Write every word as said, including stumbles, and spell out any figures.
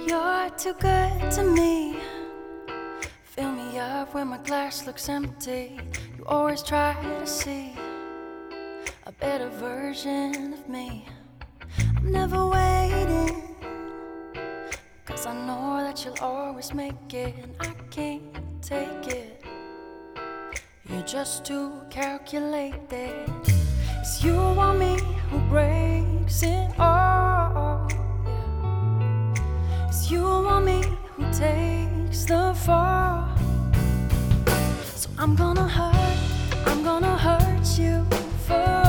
You're too good to me. Fill me up when my glass looks empty. You always try to see a better version of me. I'm never waiting, cause I know that you'll always make it. And I can't take it, you're just too calculated. It's you or me who breaks it all, yeah. It's you or me who takes the fall. So I'm gonna hurt, I'm gonna hurt you first.